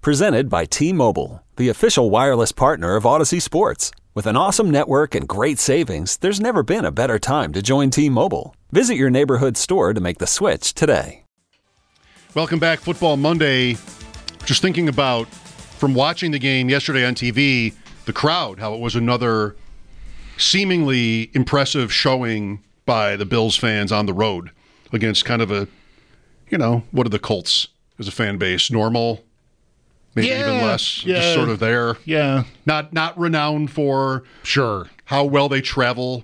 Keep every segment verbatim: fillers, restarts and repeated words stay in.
Presented by T-Mobile, the official wireless partner of Odyssey Sports. With an awesome network and great savings, there's never been a better time to join T-Mobile. Visit your neighborhood store to make the switch today. Welcome back, Football Monday. Just thinking about, from watching the game yesterday on T V, the crowd, how it was another seemingly impressive showing by the Bills fans on the road against kind of a, you know, what are the Colts as a fan base? Normal, maybe yeah, even less, yeah, just sort of there. Yeah. Not not renowned for sure how well they travel.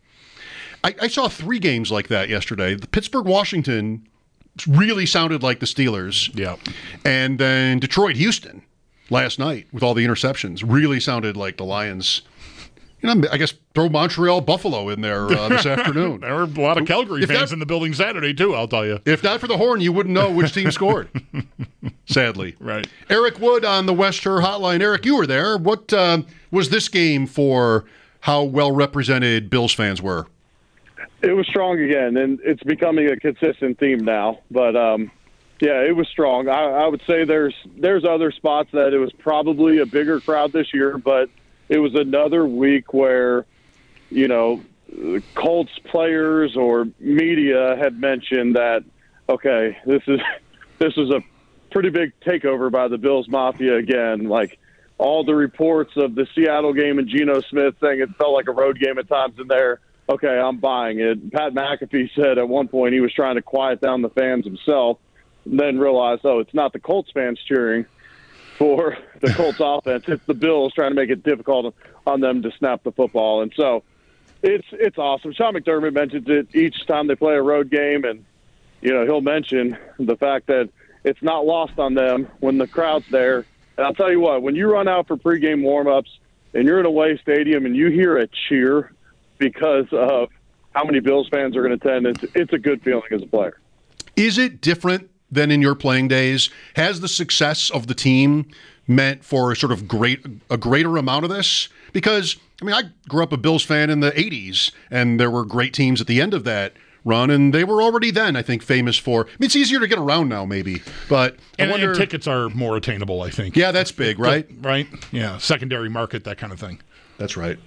I, I saw three games like that yesterday. The Pittsburgh, Washington really sounded like the Steelers. Yeah. And then Detroit, Houston last night with all the interceptions really sounded like the Lions. You know, I guess throw Montreal, Buffalo in there uh, this afternoon. There were a lot of Calgary if fans that, in the building Saturday, too, I'll tell you. If not for the horn, you wouldn't know which team scored, sadly. Right. Eric Wood on the West Her Hotline. Eric, you were there. What uh, was this game for how well-represented Bills fans were? It was strong again, and it's becoming a consistent theme now. But, um, yeah, it was strong. I, I would say there's there's other spots that it was probably a bigger crowd this year, but it was another week where, you know, Colts players or media had mentioned that, okay, this is this is a pretty big takeover by the Bills Mafia again. Like, all the reports of the Seattle game and Geno Smith saying it felt like a road game at times in there. Okay, I'm buying it. Pat McAfee said at one point he was trying to quiet down the fans himself, and then realized, oh, it's not the Colts fans cheering for the Colts offense. It's the Bills trying to make it difficult on them to snap the football. And so it's it's awesome. Sean McDermott mentions it each time they play a road game, and, you know, he'll mention the fact that it's not lost on them when the crowd's there. And I'll tell you what, when you run out for pregame warm-ups and you're in a away stadium and you hear a cheer because of how many Bills fans are going to attend, it's, it's a good feeling as a player. Is it different than in your playing days? Has the success of the team meant for sort of great a greater amount of this? Because, I mean, I grew up a Bills fan in the eighties, and there were great teams at the end of that run, and they were already then, I think, famous for. I mean, it's easier to get around now, maybe, but and, I wonder, and tickets are more attainable, I think. Yeah, that's big, right? Right? Yeah, secondary market, that kind of thing. That's right.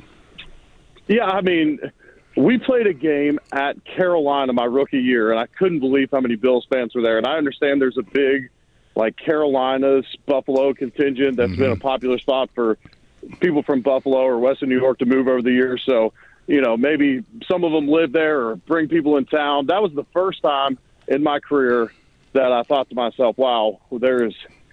Yeah, I mean, we played a game at Carolina my rookie year, and I couldn't believe how many Bills fans were there. And I understand there's a big, like, Carolinas, Buffalo contingent that's mm-hmm. been a popular spot for people from Buffalo or Western New York to move over the years. So, you know, maybe some of them live there or bring people in town. That was the first time in my career that I thought to myself, wow, there's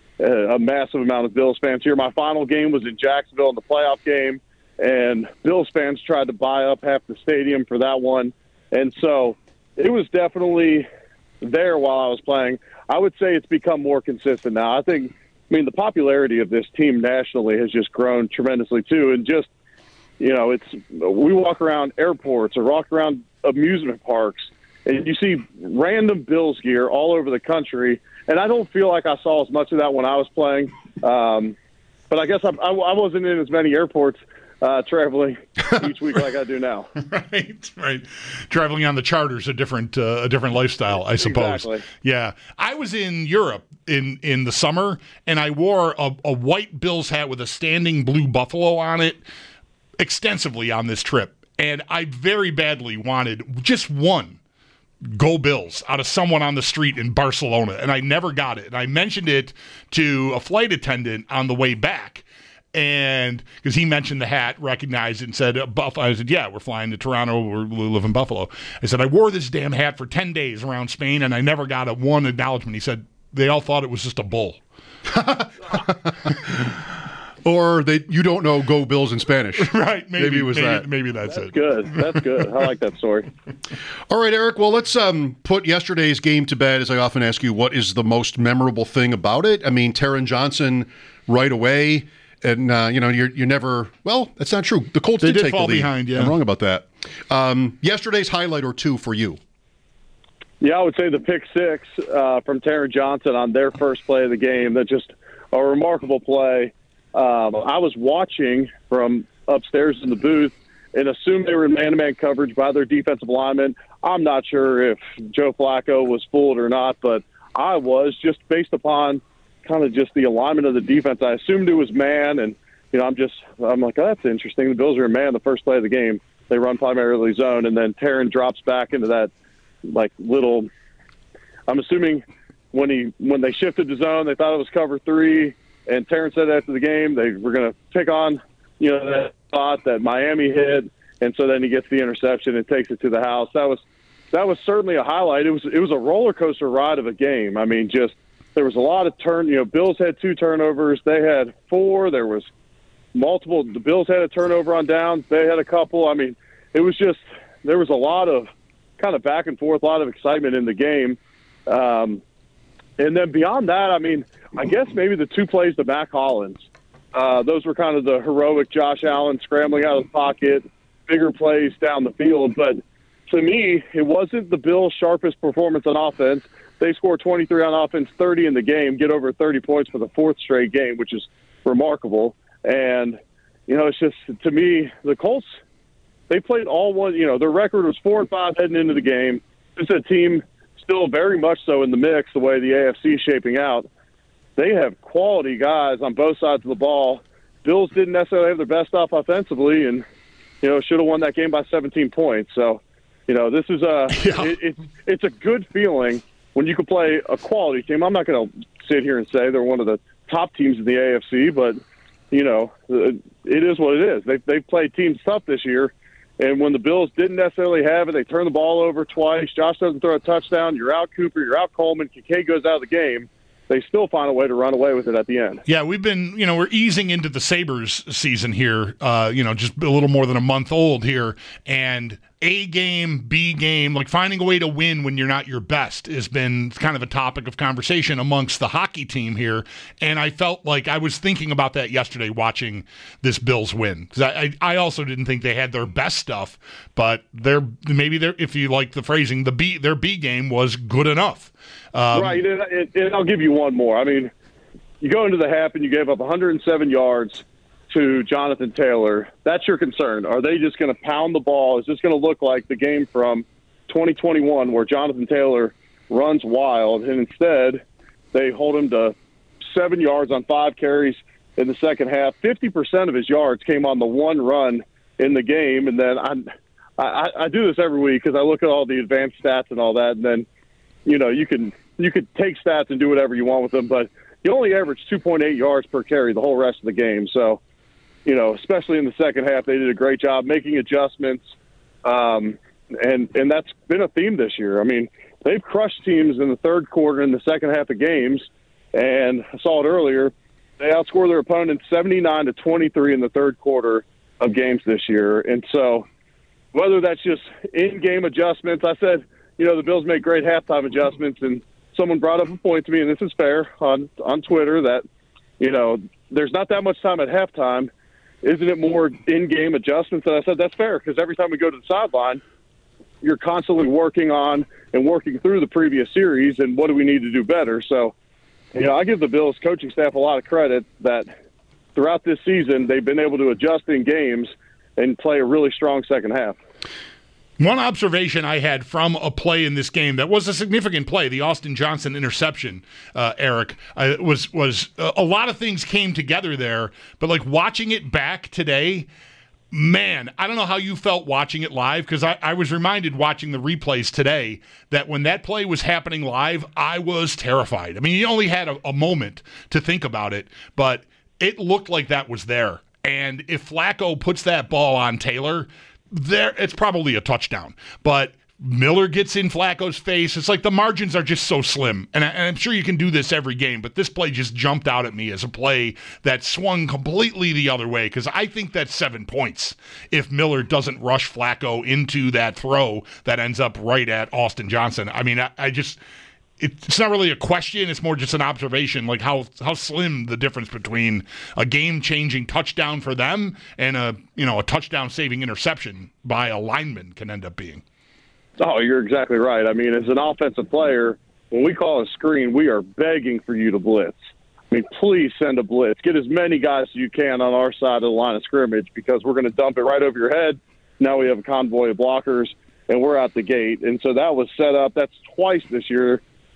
a massive amount of Bills fans here. My final game was in Jacksonville in the playoff game, and Bills fans tried to buy up half the stadium for that one. And so it was definitely there while I was playing. I would say it's become more consistent now. I think, I mean, the popularity of this team nationally has just grown tremendously too. And just, you know, it's, we walk around airports or walk around amusement parks and you see random Bills gear all over the country. And I don't feel like I saw as much of that when I was playing. Um, but I guess I, I, I wasn't in as many airports Uh, traveling each week like I do now. Right, right. Traveling on the charter's a different uh, a different lifestyle, I suppose. Exactly. Yeah. I was in Europe in, in the summer, and I wore a, a white Bills hat with a standing blue buffalo on it extensively on this trip. And I very badly wanted just one Go Bills out of someone on the street in Barcelona, and I never got it. And I mentioned it to a flight attendant on the way back. And because he mentioned the hat, recognized it, and said, uh, Buffalo. I said, yeah, we're flying to Toronto. We're, we live in Buffalo. I said, I wore this damn hat for ten days around Spain, and I never got a one acknowledgement. He said, they all thought it was just a bull. Or they, you don't know Go Bills in Spanish. Right. Maybe, maybe it was maybe, that. Maybe that's, that's it. good. That's good. I like that story. All right, Eric. Well, let's um, put yesterday's game to bed, as I often ask you, what is the most memorable thing about it? I mean, Taron Johnson right away. And, uh, you know, you're you're never – well, that's not true. The Colts they did, did take fall the lead. behind, yeah. I'm wrong about that. Um, yesterday's highlight or two for you. Yeah, I would say the pick six uh, from Taron Johnson on their first play of the game. That's just a remarkable play. Um, I was watching from upstairs in the booth and assumed they were in man-to-man coverage by their defensive lineman. I'm not sure if Joe Flacco was fooled or not, but I was, just based upon kind of just the alignment of the defense. I assumed it was man, and you know, I'm just I'm like, oh, that's interesting. The Bills are in man the first play of the game. They run primarily zone, and then Taron drops back into that like little. I'm assuming when he when they shifted to zone, they thought it was cover three, and Taron said after the game they were going to pick on you know that spot that Miami hit, and so then he gets the interception and takes it to the house. That was that was certainly a highlight. It was it was a roller coaster ride of a game. I mean, just there was a lot of turn. You know, Bills had two turnovers. They had four. There was multiple. The Bills had a turnover on downs. They had a couple. I mean, it was just there was a lot of kind of back and forth, a lot of excitement in the game. Um, and then beyond that, I mean, I guess maybe the two plays to Mac Hollins. Uh, those were kind of the heroic Josh Allen scrambling out of the pocket, bigger plays down the field. But to me, it wasn't the Bills' sharpest performance on offense. They scored twenty-three on offense, thirty in the game, get over thirty points for the fourth straight game, which is remarkable. And, you know, it's just, to me, the Colts, they played all one, you know, their record was four and five heading into the game. It's a team still very much so in the mix, the way the A F C is shaping out. They have quality guys on both sides of the ball. Bills didn't necessarily have their best stuff offensively, and, you know, should have won that game by seventeen points. So, you know, this is a, yeah. it, it's, it's a good feeling when you can play a quality team. I'm not going to sit here and say they're one of the top teams in the A F C, but, you know, it is what it is. They, they've played teams tough this year, and when the Bills didn't necessarily have it, they turned the ball over twice. Josh doesn't throw a touchdown. You're out Cooper. You're out Coleman. Kincaid goes out of the game. They still find a way to run away with it at the end. Yeah, we've been, you know, we're easing into the Sabres season here, uh, you know, just a little more than a month old here, and A game, B game, like finding a way to win when you're not your best has been kind of a topic of conversation amongst the hockey team here, and I felt like I was thinking about that yesterday watching this Bills win, because I, I, I also didn't think they had their best stuff, but they're, maybe they're, if you like the phrasing, the B, their B game was good enough. Um, right, and, and, and I'll give you one more. I mean, you go into the half and you gave up one hundred seven yards to Jonathan Taylor. That's your concern. Are they just going to pound the ball? Is this going to look like the game from twenty twenty-one where Jonathan Taylor runs wild, and instead they hold him to seven yards on five carries in the second half? fifty percent of his yards came on the one run in the game, and then I'm, I, I do this every week because I look at all the advanced stats and all that, and then, you know, you can you could take stats and do whatever you want with them, but you only average two point eight yards per carry the whole rest of the game. So, you know, especially in the second half, they did a great job making adjustments, um, and and that's been a theme this year. I mean, they've crushed teams in the third quarter and the second half of games, and I saw it earlier. They outscored their opponents seventy-nine to twenty-three in the third quarter of games this year. And so whether that's just in-game adjustments, I said, you know, the Bills make great halftime adjustments, and someone brought up a point to me, and this is fair, on, on Twitter, that, you know, there's not that much time at halftime. Isn't it more in-game adjustments? And I said, that's fair, because every time we go to the sideline, you're constantly working on and working through the previous series, and what do we need to do better? So, you know, I give the Bills coaching staff a lot of credit that throughout this season they've been able to adjust in games and play a really strong second half. One observation I had from a play in this game that was a significant play, the Austin Johnson interception, uh, Eric, uh, was was uh, a lot of things came together there. But like watching it back today, man, I don't know how you felt watching it live, because I, I was reminded watching the replays today that when that play was happening live, I was terrified. I mean, you only had a, a moment to think about it, but it looked like that was there. And if Flacco puts that ball on Taylor, there, it's probably a touchdown. But Miller gets in Flacco's face. It's like the margins are just so slim. And, I, and I'm sure you can do this every game, but this play just jumped out at me as a play that swung completely the other way, because I think that's seven points if Miller doesn't rush Flacco into that throw that ends up right at Austin Johnson. I mean, I, I just... It's not really a question. It's more just an observation, like how how slim the difference between a game-changing touchdown for them and a you know a touchdown-saving interception by a lineman can end up being. Oh, you're exactly right. I mean, as an offensive player, when we call a screen, we are begging for you to blitz. I mean, please send a blitz. Get as many guys as you can on our side of the line of scrimmage, because we're going to dump it right over your head. Now we have a convoy of blockers, and we're out the gate. And so that was set up. That's twice this year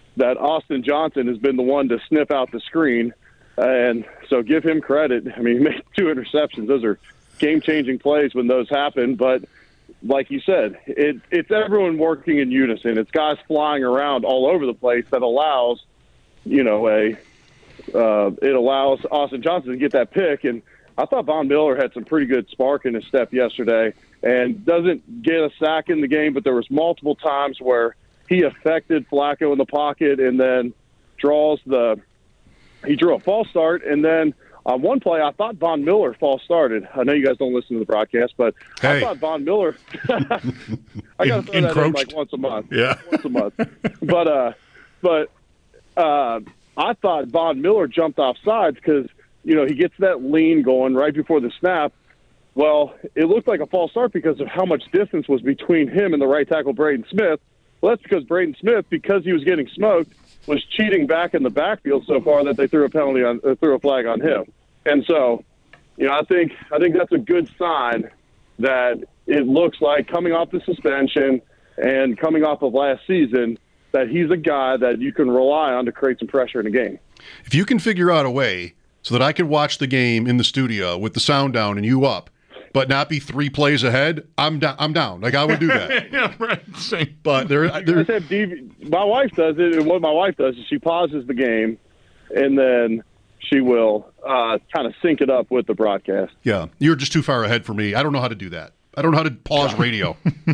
that Austin Johnson has been the one to sniff out the screen. And so give him credit. I mean, he made two interceptions. Those are game-changing plays when those happen. But like you said, it, it's everyone working in unison. It's guys flying around all over the place that allows, you know, a uh, it allows Austin Johnson to get that pick. And I thought Von Miller had some pretty good spark in his step yesterday and doesn't get a sack in the game, but there was multiple times where he affected Flacco in the pocket and then draws the – he drew a false start, and then on one play I thought Von Miller false started. I know you guys don't listen to the broadcast, but hey. I thought Von Miller – I got to throw that in like once a month. Yeah. Once a month. But, uh, but uh, I thought Von Miller jumped off sides because, you know, he gets that lean going right before the snap. Well, it looked like a false start because of how much distance was between him and the right tackle, Braden Smith. Well, that's because Braden Smith, because he was getting smoked, was cheating back in the backfield so far that they threw a penalty on, uh, threw a flag on him. And so, you know, I think I think that's a good sign that it looks like coming off the suspension and coming off of last season that he's a guy that you can rely on to create some pressure in a game. If you can figure out a way so that I could watch the game in the studio with the sound down and you up, but not be three plays ahead, I'm down. I'm down. Like I would do that. Yeah, right. Same. But there, there. D V- my wife does it, and what my wife does is she pauses the game, and then she will uh, kind of sync it up with the broadcast. Yeah, you're just too far ahead for me. I don't know how to do that. I don't know how to pause radio.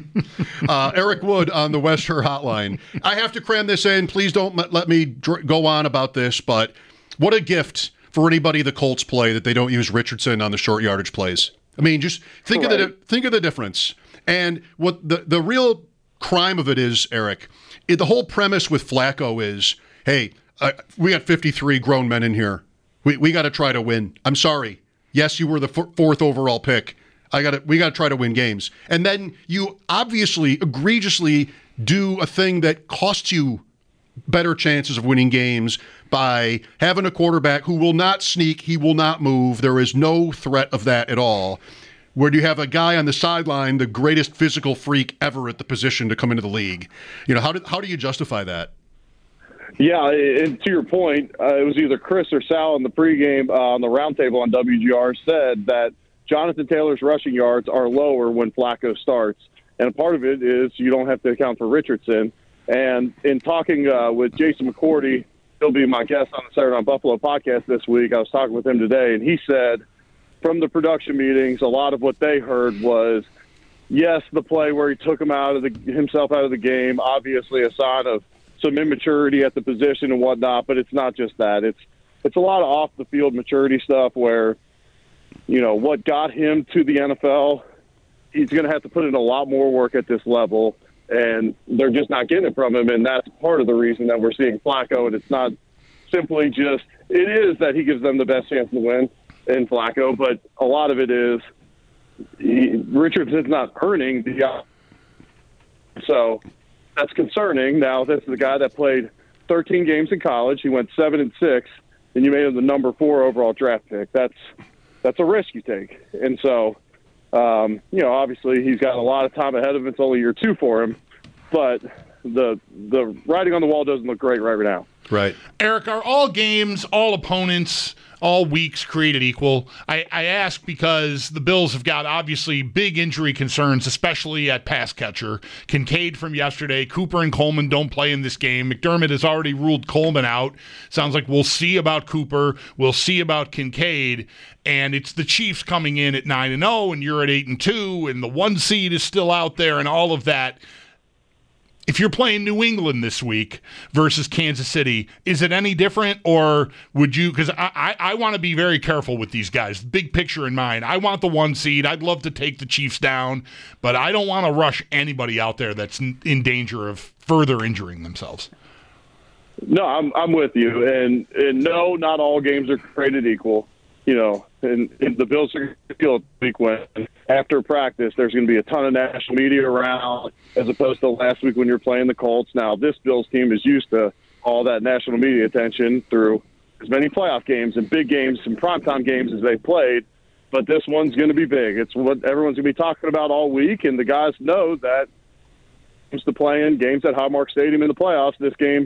uh, Eric Wood on the West Her Hotline. I have to cram this in. Please don't let, let me dr- go on about this, but what a gift for anybody the Colts play that they don't use Richardson on the short yardage plays. I mean, just think right. of the think of the difference. And what the, the real crime of it is, Eric, it, the whole premise with Flacco is, hey, uh, we got fifty-three grown men in here. We we got to try to win. I'm sorry. Yes, you were the f- fourth overall pick. I got to we got to try to win games. And then you obviously egregiously do a thing that costs you better chances of winning games by having a quarterback who will not sneak, he will not move. There is no threat of that at all. Where you have a guy on the sideline, the greatest physical freak ever at the position to come into the league. You know, how do, how do you justify that? Yeah, and to your point, uh, it was either Chris or Sal in the pregame uh, on the roundtable on W G R said that Jonathan Taylor's rushing yards are lower when Flacco starts. And part of it is you don't have to account for Richardson. And in talking uh, with Jason McCourty, he'll be my guest on the Saturday Night Buffalo podcast this week. I was talking with him today, and he said from the production meetings, a lot of what they heard was, yes, the play where he took him out of the, himself out of the game, obviously a sign of some immaturity at the position and whatnot, but it's not just that. It's it's a lot of off-the-field maturity stuff where, you know, what got him to the N F L, he's going to have to put in a lot more work at this level. And they're just not getting it from him, and that's part of the reason that we're seeing Flacco. And it's not simply just – it is that he gives them the best chance to win in Flacco, but a lot of it is he, Richardson's not earning the – so that's concerning. Now, this is a guy that played thirteen games in college. He went seven and six, and you made him the number four overall draft pick. That's that's a risk you take. And so – Um, you know, obviously he's got a lot of time ahead of him. It's only year two for him, but the the writing on the wall doesn't look great right now. Right. Eric, are all games, all opponents, all weeks created equal? I, I ask because the Bills have got obviously big injury concerns, especially at pass catcher. Kincaid from yesterday, Cooper and Coleman don't play in this game. McDermott has already ruled Coleman out. Sounds like we'll see about Cooper. We'll see about Kincaid. And it's the Chiefs coming in at nine and oh, and you're at eight and two, and the one seed is still out there, and all of that. If you're playing New England this week versus Kansas City, is it any different, or would you? Because I, I, I want to be very careful with these guys. Big picture in mind. I want the one seed. I'd love to take the Chiefs down, but I don't want to rush anybody out there that's in, in danger of further injuring themselves. No, I'm I'm with you, and and no, not all games are created equal. You know, and, and the Bills are going to feel a week when after practice there's going to be a ton of national media around as opposed to last week when you're playing the Colts. Now, this Bills team is used to all that national media attention through as many playoff games and big games and primetime games as they played, but this one's going to be big. It's what everyone's going to be talking about all week, and the guys know that games to play in, games at Highmark Stadium in the playoffs, this game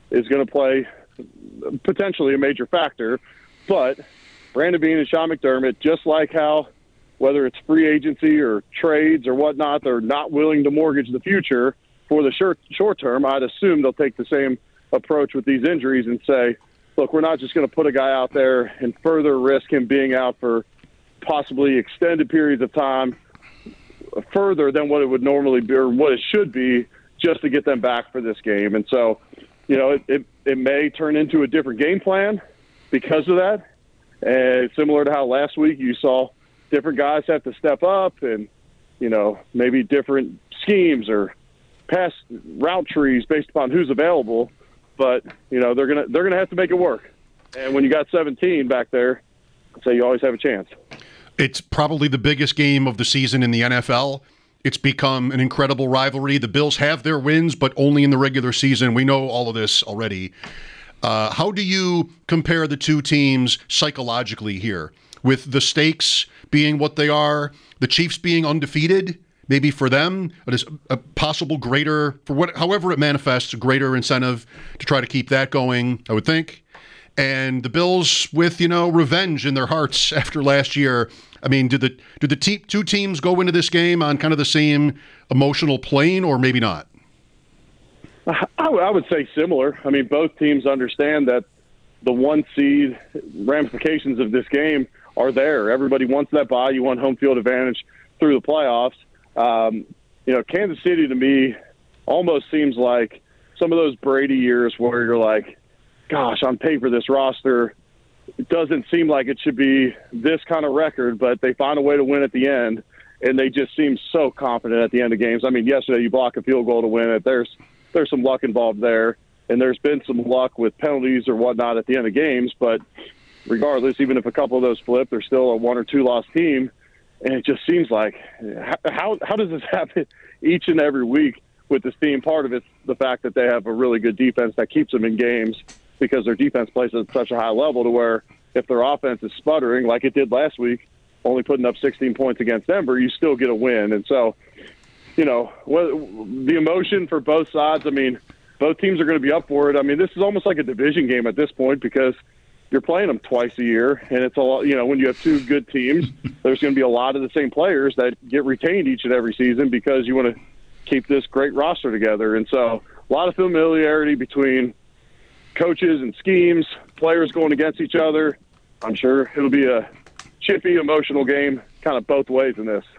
is going to play potentially a major factor. But Brandon Beane and Sean McDermott, just like how, whether it's free agency or trades or whatnot, they're not willing to mortgage the future for the short, short term. I'd assume they'll take the same approach with these injuries and say, look, we're not just going to put a guy out there and further risk him being out for possibly extended periods of time further than what it would normally be or what it should be just to get them back for this game. And so, you know, it, it, it may turn into a different game plan because of that. And similar to how last week you saw different guys have to step up and, you know, maybe different schemes or pass route trees based upon who's available. But, you know, they're going to they're gonna have to make it work. And when you got seventeen back there, I'd say you always have a chance. It's probably the biggest game of the season in the N F L. It's become an incredible rivalry. The Bills have their wins, but only in the regular season. We know all of this already. Uh, how do you compare the two teams psychologically here, with the stakes being what they are, the Chiefs being undefeated? Maybe for them, it is a possible greater, for what, however it manifests, a greater incentive to try to keep that going, I would think. And the Bills with, you know, revenge in their hearts after last year. I mean, do the do the te- two teams go into this game on kind of the same emotional plane, or maybe not? I, I would say similar. I mean, both teams understand that the one seed ramifications of this game are there. Everybody wants that bye. You want home field advantage through the playoffs. Um, you know, Kansas City to me almost seems like some of those Brady years where you're like, gosh, on paper, this roster, it doesn't seem like it should be this kind of record, but they find a way to win at the end, and they just seem so confident at the end of games. I mean, yesterday you block a field goal to win it. There's there's some luck involved there, and there's been some luck with penalties or whatnot at the end of games, but regardless, even if a couple of those flip, they're still a one or two loss team. And it just seems like, how how does this happen each and every week with this team? Part of it's the fact that they have a really good defense that keeps them in games because their defense plays at such a high level to where if their offense is sputtering like it did last week, only putting up sixteen points against Denver, you still get a win. And so, you know, the emotion for both sides, I mean, both teams are going to be up for it. I mean, this is almost like a division game at this point because you're playing them twice a year, and it's a lot. You know, when you have two good teams, there's going to be a lot of the same players that get retained each and every season because you want to keep this great roster together. And so, a lot of familiarity between coaches and schemes, players going against each other. I'm sure it'll be a chippy, emotional game, kind of both ways in this.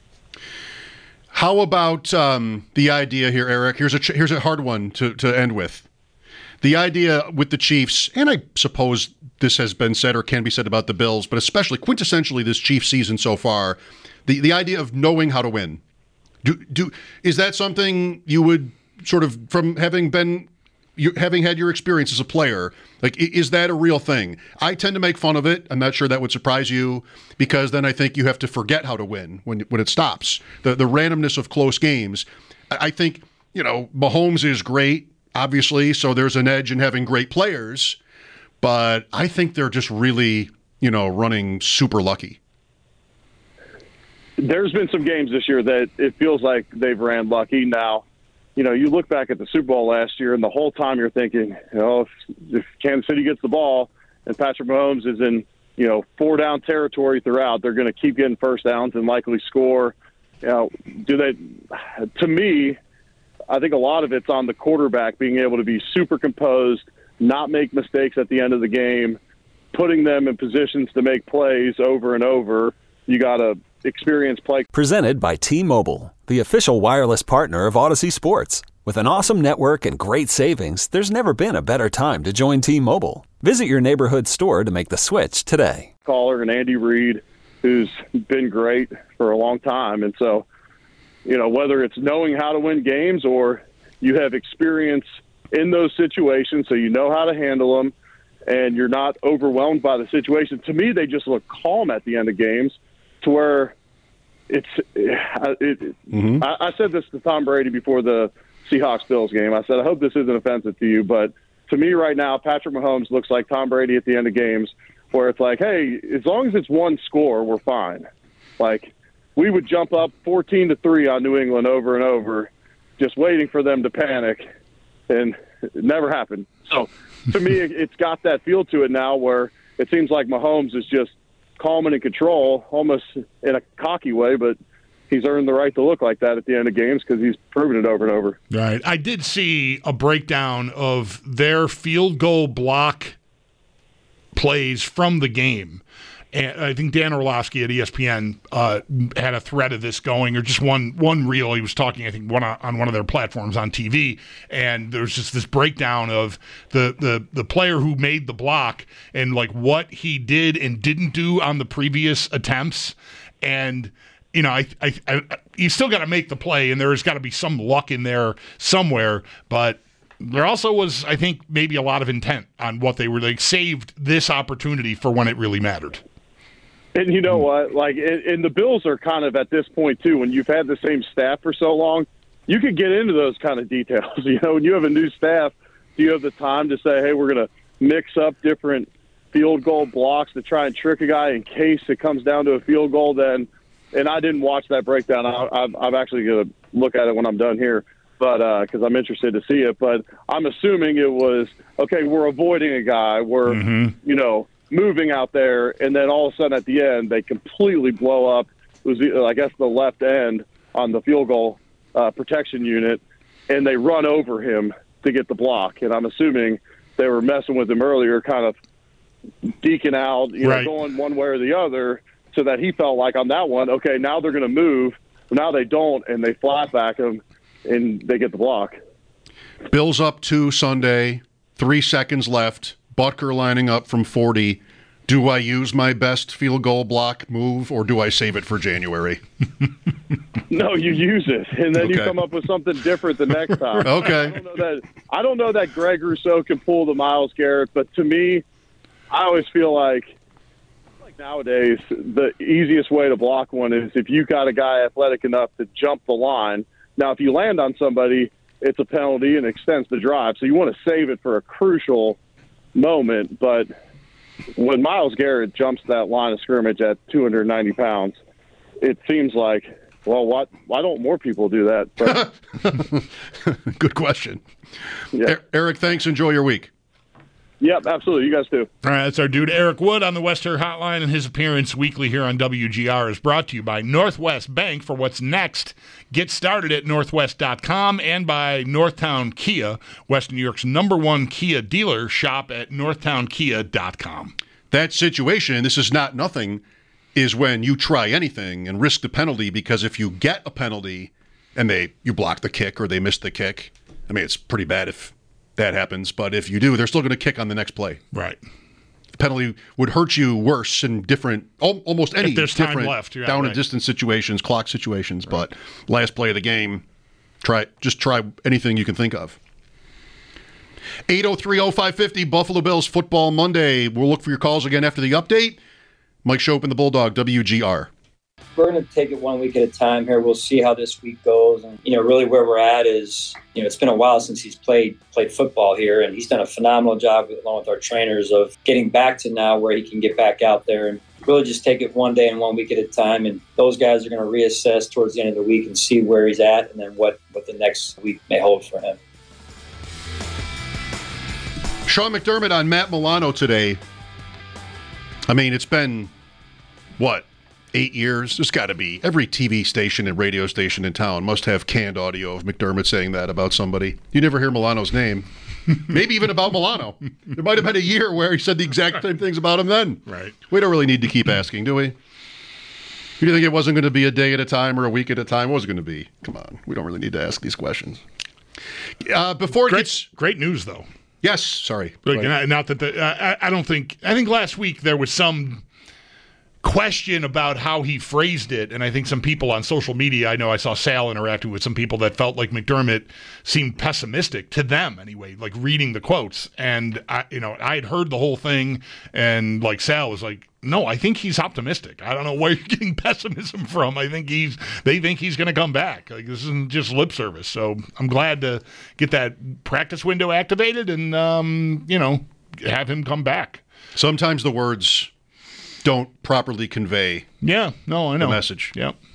How about um, the idea here, Eric? Here's a ch- here's a hard one to to end with. The idea with the Chiefs, and I suppose this has been said or can be said about the Bills, but especially quintessentially this Chiefs season so far, the, the idea of knowing how to win. Do do is that something you would sort of, from having been, you, having had your experience as a player, like, is that a real thing? I tend to make fun of it. I'm not sure that would surprise you, because then I think you have to forget how to win when when it stops. The the randomness of close games. I, I think, you know, Mahomes is great, obviously, so there's an edge in having great players, but I think they're just really, you know, running super lucky. There's been some games this year that it feels like they've ran lucky. Now, you know, you look back at the Super Bowl last year, and the whole time you're thinking, you know, if, if Kansas City gets the ball and Patrick Mahomes is in, you know, four-down territory throughout, they're going to keep getting first downs and likely score. You know, do they – to me – I think a lot of it's on the quarterback being able to be super composed, not make mistakes at the end of the game, putting them in positions to make plays over and over. You got to experience play. Presented by T-Mobile, the official wireless partner of Odyssey Sports. With an awesome network and great savings, there's never been a better time to join T-Mobile. Visit your neighborhood store to make the switch today. Caller and Andy Reid, who's been great for a long time. And so, you know, whether it's knowing how to win games or you have experience in those situations so you know how to handle them and you're not overwhelmed by the situation. To me, they just look calm at the end of games to where it's it, mm-hmm. I, I said this to Tom Brady before the Seahawks-Bills game. I said, I hope this isn't offensive to you, but to me right now, Patrick Mahomes looks like Tom Brady at the end of games where it's like, hey, as long as it's one score, we're fine. Like, we would jump up fourteen to three on New England over and over, just waiting for them to panic. And It never happened. So to me, it, it's got that feel to it now where it seems like Mahomes is just calm and in control, almost in a cocky way, but he's earned the right to look like that at the end of games because he's proven it over and over. Right. I did see a breakdown of their field goal block plays from the game. And I think Dan Orlovsky at E S P N uh, had a thread of this going, or just one one reel. He was talking, I think, one on, on one of their platforms on T V, and there's just this breakdown of the, the the player who made the block and like what he did and didn't do on the previous attempts. And you know, I, I, I you still got to make the play, and there's got to be some luck in there somewhere, but. There also was, I think, maybe a lot of intent on what they were. They saved this opportunity for when it really mattered. And you know what? Like, and, and the Bills are kind of at this point, too, when you've had the same staff for so long, you can get into those kind of details. You know, when you have a new staff, do you have the time to say, hey, we're going to mix up different field goal blocks to try and trick a guy in case it comes down to a field goal? Then, and I didn't watch that breakdown. I, I'm, I'm actually going to look at it when I'm done here. But because uh, I'm interested to see it, but I'm assuming it was okay. We're avoiding a guy. We're mm-hmm. you know moving out there, and then all of a sudden at the end they completely blow up. It was I guess the left end on the field goal uh, protection unit, and they run over him to get the block. And I'm assuming they were messing with him earlier, kind of deking out, you right. know, going one way or the other, so that he felt like on that one, okay, now they're going to move. Now they don't, and they flat back him. And they get the block. Bills up two Sunday, three seconds left. Butker lining up from forty. Do I use my best field goal block move, or do I save it for January? No, you use it, and then okay. you come up with something different the next time. Okay. I don't know that, I don't know that Greg Rousseau can pull the Myles Garrett, but to me, I always feel like, like nowadays, the easiest way to block one is if you got a guy athletic enough to jump the line. Now, if you land on somebody, it's a penalty and extends the drive. So you want to save it for a crucial moment. But when Myles Garrett jumps that line of scrimmage at two hundred ninety pounds, it seems like, well, what, why don't more people do that? But, good question. Yeah. Eric, thanks. Enjoy your week. Yep, absolutely. You guys too. All right, that's our dude Eric Wood on the Wester Hotline, and his appearance weekly here on W G R is brought to you by Northwest Bank. For what's next, get started at northwest dot com, and by Northtown Kia, Western New York's number one Kia dealer. Shop at northtown kia dot com. That situation, and this is not nothing, is when you try anything and risk the penalty, because if you get a penalty and they you block the kick or they miss the kick, I mean, it's pretty bad if that happens, but if you do, they're still going to kick on the next play. Right. The penalty would hurt you worse in different, almost any if there's different time left, yeah, down right. and distance situations, clock situations. Right. But last play of the game, try just try anything you can think of. eight oh three oh five fifty Buffalo Bills Football Monday. We'll look for your calls again after the update. Mike Shope and the Bulldog, W G R. We're going to take it one week at a time here. We'll see how this week goes. And, you know, really where we're at is, you know, it's been a while since he's played played football here, and he's done a phenomenal job along with our trainers of getting back to now where he can get back out there and really just take it one day and one week at a time. And those guys are going to reassess towards the end of the week and see where he's at and then what, what the next week may hold for him. Sean McDermott on Matt Milano today. I mean, it's been, what, eight years? There's got to be. Every T V station and radio station in town must have canned audio of McDermott saying that about somebody. You never hear Milano's name. Maybe even about Milano. There might have been a year where he said the exact same things about him then. Right. We don't really need to keep asking, do we? You think it wasn't going to be a day at a time or a week at a time? What was it going to be? Come on. We don't really need to ask these questions. Uh, before it great, gets... Great news, though. Yes, sorry. Look, not, not that the, uh, I, I don't think, I think last week there was some question about how he phrased it, and I think some people on social media, I know I saw Sal interacting with some people that felt like McDermott seemed pessimistic to them anyway, like reading the quotes. And I, you know, I had heard the whole thing, and like Sal was like, no, I think he's optimistic. I don't know where you're getting pessimism from. I think he's, they think he's going to come back. Like, this isn't just lip service. So I'm glad to get that practice window activated and, um, you know, have him come back. Sometimes the words don't properly convey yeah, no, I know. the message. Yeah.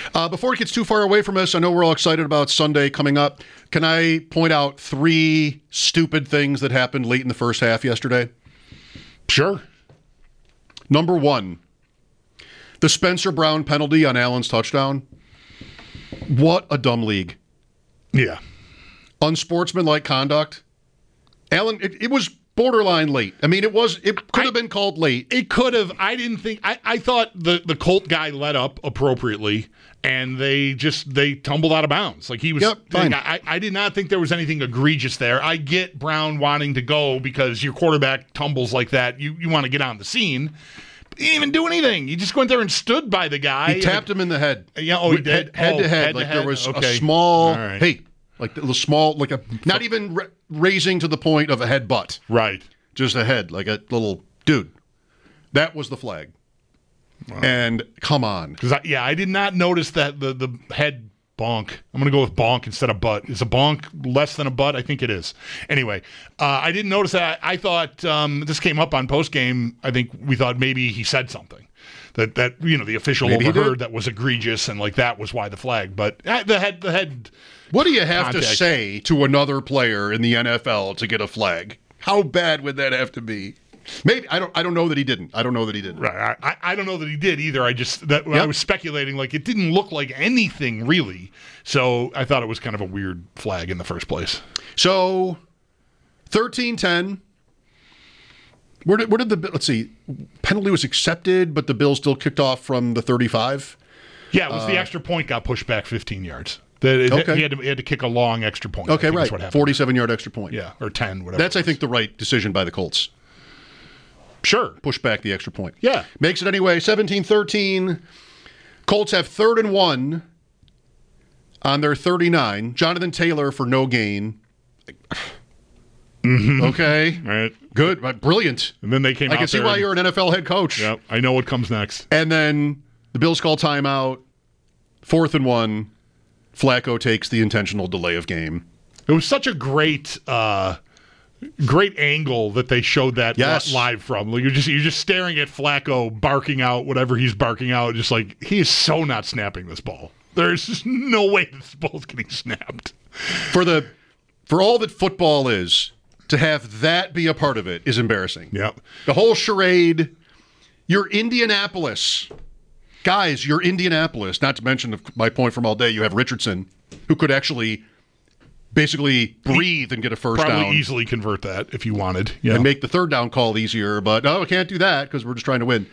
Uh, before it gets too far away from us, I know we're all excited about Sunday coming up. Can I point out three stupid things that happened late in the first half yesterday? Sure. Number one, the Spencer Brown penalty on Allen's touchdown. What a dumb league. Yeah. Unsportsmanlike conduct. Allen, it, it was borderline late. I mean, it was. It could have I, been called late. It could have. I didn't think. I, I thought the, the Colt guy let up appropriately, and they just they tumbled out of bounds. Like he was. Yep, fine. I, I did not think there was anything egregious there. I get Brown wanting to go because your quarterback tumbles like that. You you want to get on the scene. He didn't even do anything. He just went there and stood by the guy. He tapped him in the head. Yeah. Oh, he did. Head, head oh, to head. head Like to there head. was Okay. a small. Right. Hey, like the small, like a not even ra- raising to the point of a headbutt. Right. Just a head, like a little dude. That was the flag. Wow. And come on. Because yeah, I did not notice that the the head bonk. I'm going to go with bonk instead of butt. Is a bonk less than a butt? I think it is. Anyway, uh, I didn't notice that. I thought um, this came up on post game. I think we thought maybe he said something that that you know the official Maybe he overheard did. that was egregious and like that was why the flag. But uh, the head the head. What do you have Contact. to say to another player in the N F L to get a flag? How bad would that have to be? Maybe I don't. I don't know that he didn't. I don't know that he didn't. Right. I, I don't know that he did either. I just that Yep. I was speculating like it didn't look like anything really. So I thought it was kind of a weird flag in the first place. So, thirteen ten. Where did, where did the, let's see, penalty was accepted, but the Bills still kicked off from the thirty-five? Yeah, it was the extra point got pushed back fifteen yards. The, Okay. he, had to, he had to kick a long extra point. I Okay, think right. is what happened. forty-seven-yard extra point. Yeah, or ten, whatever. That's, it I was. think, the right decision by the Colts. Sure. Push back the extra point. Yeah. Makes it anyway, seventeen thirteen. Colts have third and one on their thirty-nine. Jonathan Taylor for no gain. Mm-hmm. Okay. Right. Good. Right. Brilliant. And then they came I out can see there why and- you're an N F L head coach. Yep, I know what comes next. And then the Bills call timeout. Fourth and one. Flacco takes the intentional delay of game. It was such a great, uh, great angle that they showed that Yes. li- live from. Like, you're just you're just staring at Flacco barking out whatever he's barking out, just like he is so not snapping this ball. There's just no way this ball's getting snapped. For the for all that football is, to have that be a part of it is embarrassing. Yep. The whole charade. You're Indianapolis. Guys, you're Indianapolis. Not to mention my point from all day, you have Richardson, who could actually basically breathe and get a first Probably down. easily convert that if you wanted. Yeah. And make the third down call easier, but no, we can't do that because we're just trying to win.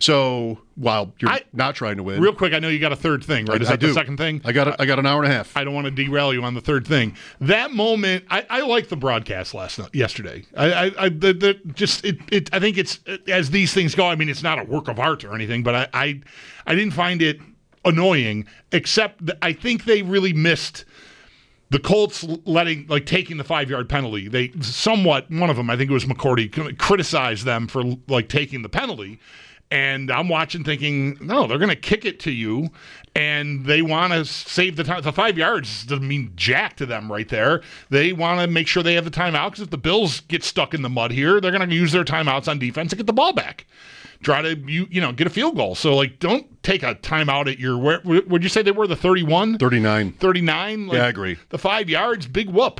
So while you're I- not trying to win, Real quick, I know you got a third thing, right? Is I that do. the second thing? I got a, I got an hour and a half. I don't want to derail you on the third thing. That moment, I, I like the broadcast last night, yesterday. I, I, I the, the, just it, it. I think it's as these things go. I mean, it's not a work of art or anything, but I, I, I didn't find it annoying. Except that I think they really missed the Colts letting, like, taking the five-yard penalty. They somewhat, one of them, I think it was McCourty, criticized them for, like, taking the penalty. And I'm watching thinking, no, they're going to kick it to you, and they want to save the time. The five yards doesn't mean jack to them right there. They want to make sure they have the timeout, because if the Bills get stuck in the mud here, they're going to use their timeouts on defense to get the ball back. Try to, you you know, get a field goal. So, like, don't take a timeout at your, where would you say they were, the thirty-one? thirty-nine. thirty-nine? Like, Yeah, I agree. The five yards, big whoop.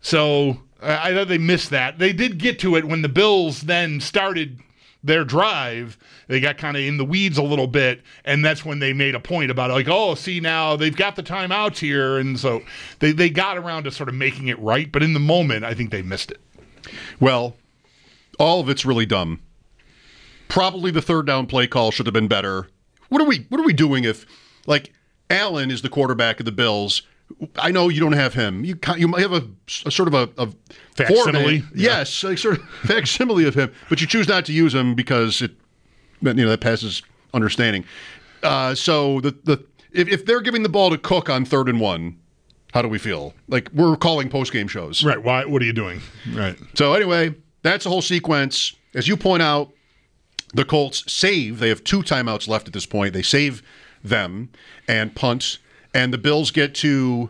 So I I thought they missed that. They did get to it when the Bills then started their drive. They got kind of in the weeds a little bit, and that's when they made a point about it, like, oh, see, now they've got the timeouts here, and so they, they got around to sort of making it right, but in the moment, I think they missed it. Well, all of it's really dumb. Probably the third down play call should have been better. What are we what are we doing if, like, Allen is the quarterback of the Bills? I know you don't have him. You you might have a, a sort of a, a Facsimile? format. Yeah. Yes, like sort of facsimile of him, but you choose not to use him because it, you know, that passes understanding. Uh, so the the if, if they're giving the ball to Cook on third and one, how do we feel? Like, we're calling post game shows, Right. Why? What are you doing? Right. So anyway, that's the whole sequence. As you point out, the Colts save. They have two timeouts left at this point. They save them and punt, and the Bills get to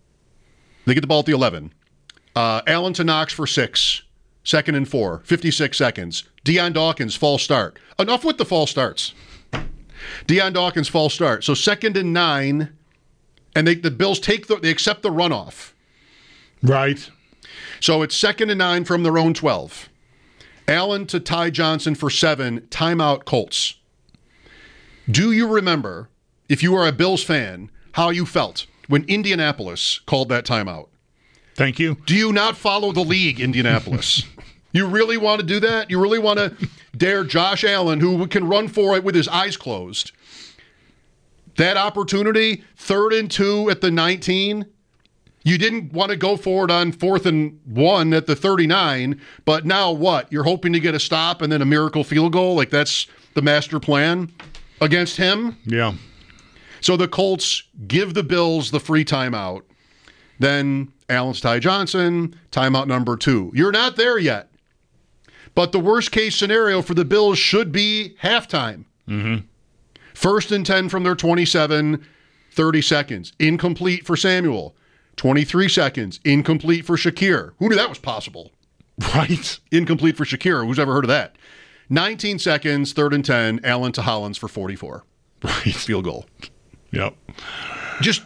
they get the ball at the eleven. Uh, Allen to Knox for six. Second and four. fifty-six seconds. Deion Dawkins, false start. Enough with the false starts. Deion Dawkins false start. So second and nine, and they, the Bills take the, they accept the runoff. Right. So it's second and nine from their own twelve. Allen to Ty Johnson for seven, timeout Colts. Do you remember, if you are a Bills fan, how you felt when Indianapolis called that timeout? Thank you. Do you not follow the league, Indianapolis? You really want to do that? You really want to dare Josh Allen, who can run for it with his eyes closed? That opportunity, third and two at the nineteen. You didn't want to go for it on fourth and one at the thirty-nine, but now what? You're hoping to get a stop and then a miracle field goal? Like that's the master plan against him? Yeah. So the Colts give the Bills the free timeout. Then Allen's Ty Johnson, timeout number two. You're not there yet. But the worst case scenario for the Bills should be halftime. Mm-hmm. First and ten from their twenty-seven, thirty seconds. Incomplete for Samuel. twenty-three seconds. Incomplete for Shakir. Who knew that was possible? Right. Incomplete for Shakir. Who's ever heard of that? nineteen seconds, third and ten. Allen to Hollins for forty-four. Right. Field goal. Yep. Just,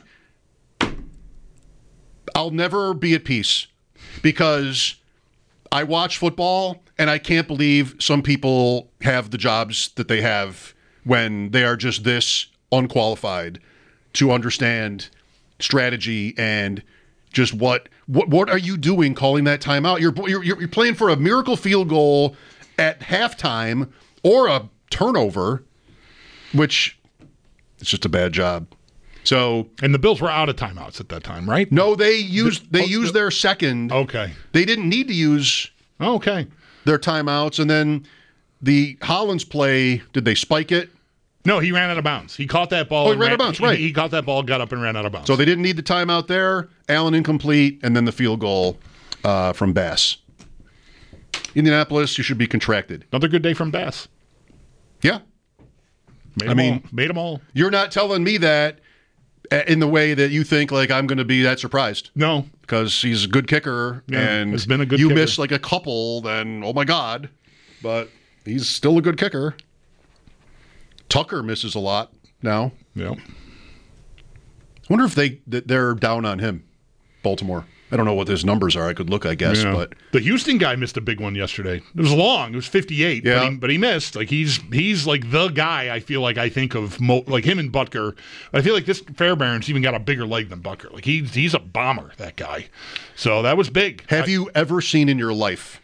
I'll never be at peace because I watch football and I can't believe some people have the jobs that they have when they are just this unqualified to understand strategy and just what what what are you doing calling that timeout? You're you're you're playing for a miracle field goal at halftime or a turnover, which it's just a bad job. So and the Bills were out of timeouts at that time, right? No, they used they oh, used their second. Okay. They didn't need to use Okay. their timeouts, and then the Hollins play, did they spike it? No, he ran out of bounds. He caught that ball. Oh, he and ran out of bounds, right. He, he caught that ball, got up and ran out of bounds. So they didn't need the timeout there. Allen incomplete, and then the field goal uh, from Bass. Indianapolis, you should be contracted. Another good day from Bass. Yeah. Made I them mean, all. Made them all. You're not telling me that in the way that you think like I'm going to be that surprised. No. Because he's a good kicker, Yeah, and has been a good you kicker. miss like a couple, then oh my God. But he's still a good kicker. Tucker misses a lot now. Yeah. I wonder if they that they're down on him, Baltimore. I don't know what his numbers are. I could look, I guess, Yeah. but the Houston guy missed a big one yesterday. It was long. It was fifty-eight, Yeah. but, he, but he missed. Like he's he's like the guy I feel like I think of mo- like him and Butker. I feel like this Fairbairn's even got a bigger leg than Butker. Like he's he's a bomber, that guy. So that was big. have I, you ever seen in your life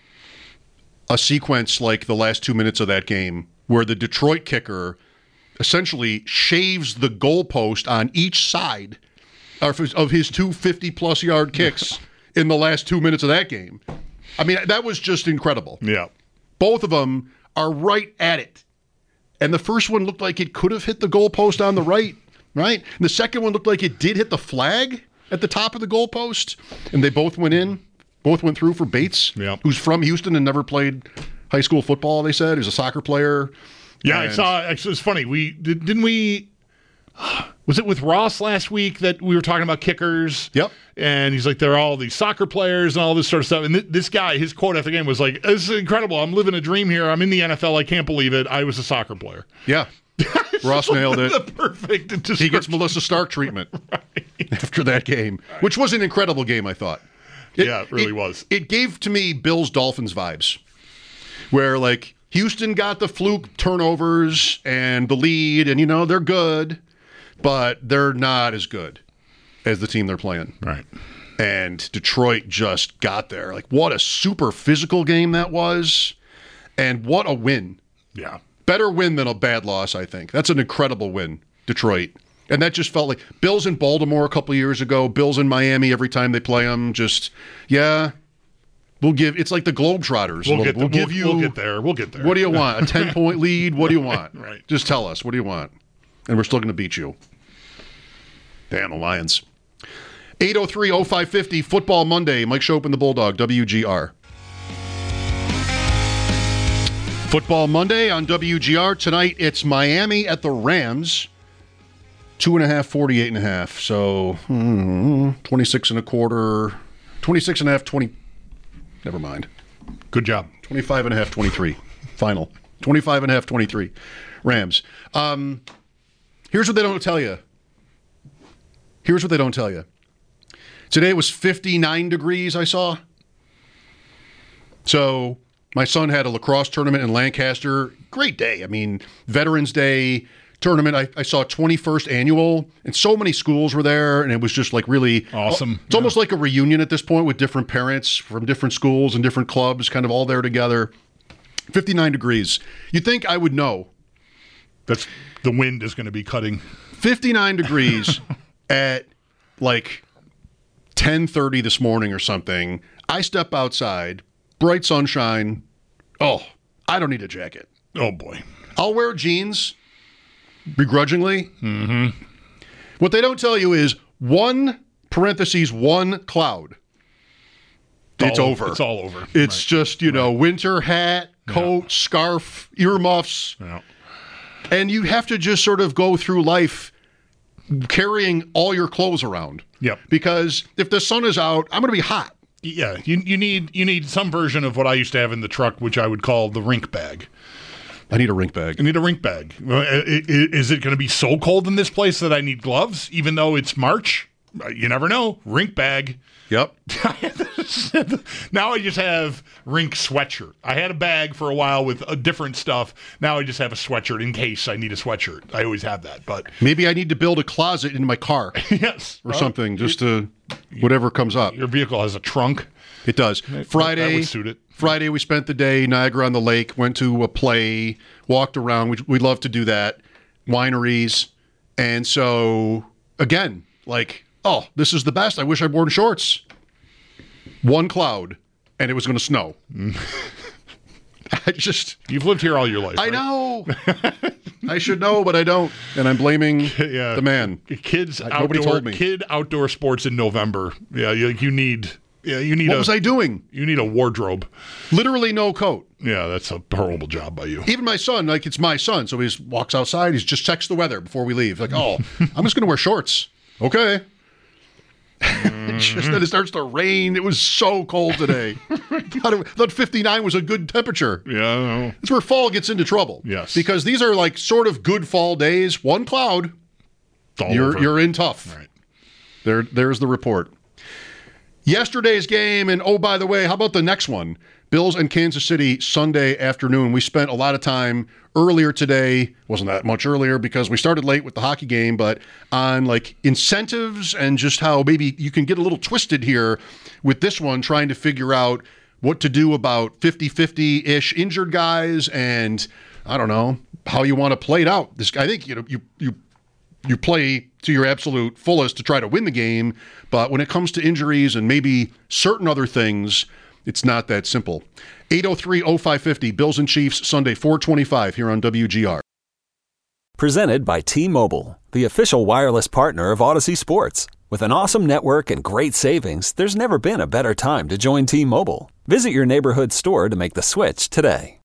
a sequence like the last two minutes of that game where the Detroit kicker essentially shaves the goalpost on each side of his, of his two fifty-plus yard kicks in the last two minutes of that game? I mean, that was just incredible. Yeah. Both of them are right at it. And the first one looked like it could have hit the goalpost on the right, right? And the second one looked like it did hit the flag at the top of the goalpost. And they both went in, both went through for Bates, Yeah. who's from Houston and never played high school football, they said. He's a soccer player. Yeah, And- I saw. Actually, it's funny. We did, didn't we. Was it with Ross last week that we were talking about kickers? Yep. And he's like, they're all these soccer players and all this sort of stuff. And th- this guy, his quote after the game was like, "This is incredible. I'm living a dream here. I'm in the N F L. I can't believe it. I was a soccer player." Yeah. Ross nailed it. The perfect description. He gets Melissa Stark treatment Right. after that game, which was an incredible game, I thought. Yeah, it really was. It gave to me Bills Dolphins vibes, where like Houston got the fluke turnovers and the lead, and you know they're good, but they're not as good as the team they're playing. Right. And Detroit just got there. Like what a super physical game that was, and what a win. Yeah. Better win than a bad loss, I think. That's an incredible win, Detroit. And that just felt like Bills in Baltimore a couple of years ago, Bills in Miami every time they play them. Just, yeah, we'll give, it's like the Globetrotters. We'll, We'll, get, we'll we'll, give you, we'll get there. We'll get there. what do you want? A ten-point lead? What do you want? Right. Just tell us. What do you want? And we're still going to beat you. Damn, the Lions. eight oh three oh five fifty, Football Monday. Mike Shope and the Bulldog, W G R. Football Monday on W G R. Tonight, it's Miami at the Rams. Two and a half, forty-eight and a half. So, hmm, twenty-six and a quarter, twenty-six and a half, twenty. Never mind. Good job. twenty-five and a half, twenty-three. Final. twenty-five and a half, twenty-three. Rams. Um, Here's what they don't tell you. Here's what they don't tell you. Today was fifty-nine degrees, I saw. So my son had a lacrosse tournament in Lancaster. Great day. I mean, Veterans Day tournament. I, I saw twenty-first annual, and so many schools were there, and it was just like really awesome. It's yeah. almost like a reunion at this point with different parents from different schools and different clubs kind of all there together. fifty-nine degrees. You'd think I would know. That's the wind is going to be cutting. fifty-nine degrees at like ten thirty this morning or something. I step outside, bright sunshine. Oh, I don't need a jacket. Oh, boy. I'll wear jeans, begrudgingly. Mm-hmm. What they don't tell you is one, parentheses, one cloud. It's all, over. It's all over. It's right. just, you know, right. winter hat, coat, yeah. scarf, earmuffs. Yeah. And you have to just sort of go through life carrying all your clothes around. Yep. Because if the sun is out, I'm going to be hot. Yeah, you you need you need some version of what I used to have in the truck, which I would call the rink bag. I need a rink bag. I need a rink bag. Is it going to be so cold in this place that I need gloves, even though it's March? You never know. Rink bag. Yep. Now I just have rink sweatshirt. I had a bag for a while with a different stuff. Now I just have a sweatshirt in case I need a sweatshirt. I always have that. But maybe I need to build a closet in my car. Yes. Or well, something, just to whatever comes up. Your vehicle has a trunk. It does. Friday, that would suit it. Friday we spent the day Niagara on the Lake, went to a play, walked around. We, we love to do that. Wineries. And so, again, like, oh, this is the best. I wish I'd worn shorts. One cloud, and it was going to snow. I just... You've lived here all your life, I right? know. I should know, but I don't. And I'm blaming yeah. the man. Kids Nobody outdoor, told me. Kid outdoor sports in November. Yeah, you, you need... Yeah, you need what a, was I doing? You need a wardrobe. Literally no coat. Yeah, that's a horrible job by you. Even my son, like it's my son, so he just walks outside. He just checks the weather before we leave. Like, oh, I'm just going to wear shorts. Okay. Mm-hmm. Just then it starts to rain. It was so cold today. I thought fifty-nine was a good temperature. Yeah, I know. That's where fall gets into trouble. Yes. Because these are like sort of good fall days. One cloud, you're over. you're in tough. Right. There, there's the report. Yesterday's game, and oh, by the way, how about the next one? Bills and Kansas City Sunday afternoon. We spent a lot of time earlier today, wasn't that much earlier because we started late with the hockey game, but on like incentives and just how maybe you can get a little twisted here with this one, trying to figure out what to do about fifty-fifty-ish injured guys and, I don't know, how you want to play it out. This, I think, you know, you you you play to your absolute fullest to try to win the game, but when it comes to injuries and maybe certain other things, it's not that simple. eight oh three oh five fifty, Bills and Chiefs, Sunday, four twenty-five here on W G R. Presented by T-Mobile, the official wireless partner of Odyssey Sports. With an awesome network and great savings, there's never been a better time to join T-Mobile. Visit your neighborhood store to make the switch today.